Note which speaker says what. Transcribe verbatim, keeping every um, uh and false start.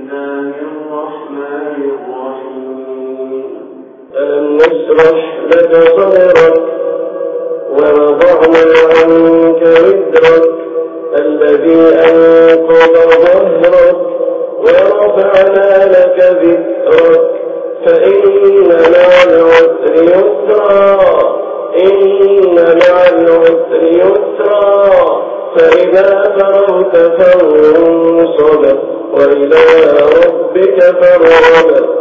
Speaker 1: الله الرحمن الرحيم ألم نشرح لك صدرك ووضعنا عنك وزرك الذي أنقض ظهرك ورفعنا لك ذكرك فإن مع العسر يسرا إن مع العسر يسرا فإذا فرغت فانصب وإلى ربك فارغب